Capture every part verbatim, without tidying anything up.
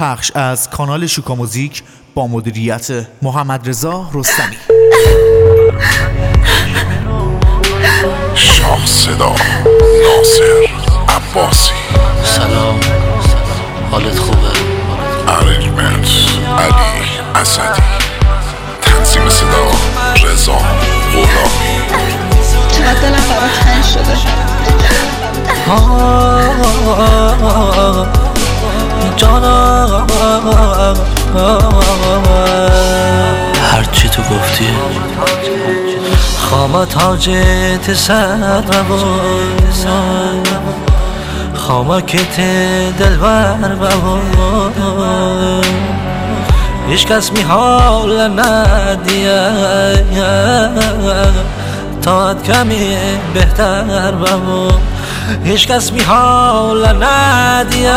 پخش از کانال شوکا موزیک با مدیریت محمد رضا رستمی. شاه صدا ناصر عباسی. سلام، حالت خوبه؟ ارنجمنت علی اسدی. تنظیم صدا رضا غلامی. چقدر دلم برات تنگ شده. جانا هرچی تو گفتی خامه تاجت سر ببود، خامه کت دلبر ببود، هیچ کس می حال ندیه تاعت کمی بهتر ببود، هیچ کس می حال ندیه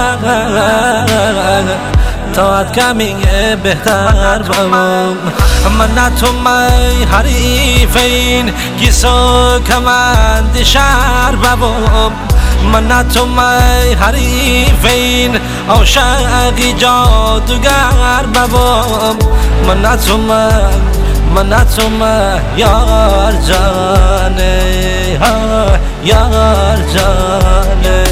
تاعت کمی بهتر ببود. من نه تو می حریفین کیسو کمند شهر ببود، من نه تو می حریفین عاشقی جادوگر ببود، من نه تو می من نه تو من یار جانه یار جانه.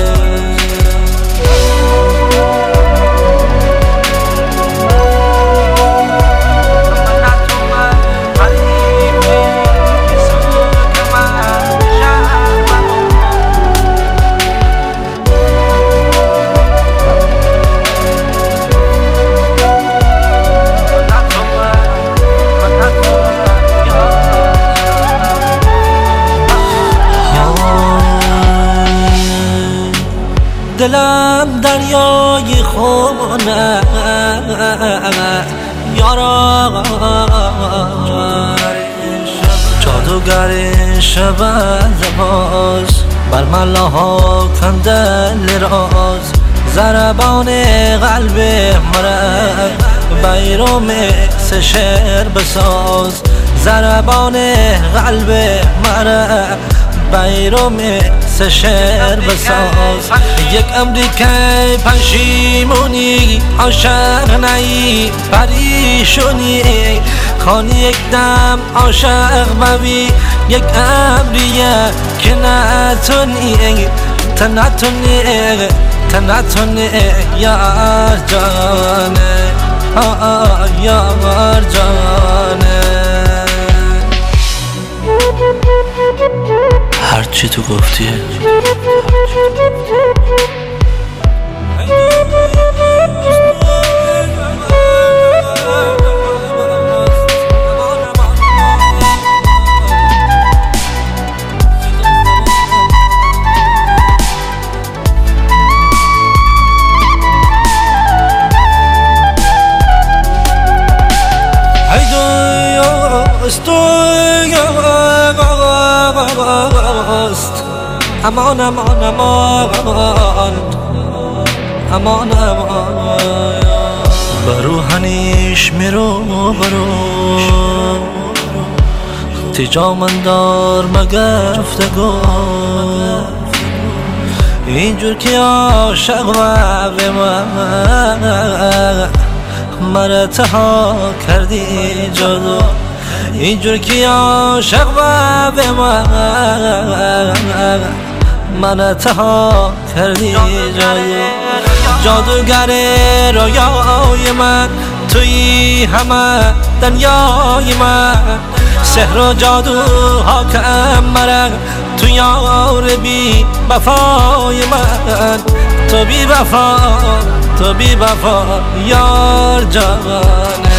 دلم دریای خونه یارا جادوگر شب لباس بر ملاها کندل راز ضربان قلب مرا بیروم سه شعر بساز، ضربان قلب مرا بیروم سه شعر بساز. یک امریکای پشیمونی عاشق نی پریشونی خانی یک دم عاشق ببی یک امریه که نتونی تنتونی تنتونی یار جانه یار جانه. هرچی تو گفتی امان امان امان امان امان برو هنیش میرو برو تیجا من دار مگر گفتگو اینجور که عاشق و به من مرتها کردی جادو، اینجور که عاشق و به من من تها کردی جادو، جادوگر رویای من توی همه دنیای من، سحر و جادوها کم مرا تو یار بی وفای من، تو بی وفا تو بی وفا یار جانه.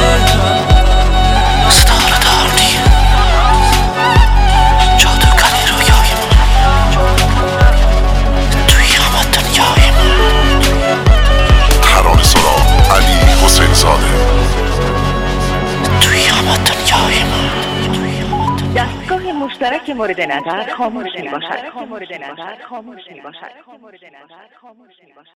دستگاه مشترک مورد نظر خاموش می باشد.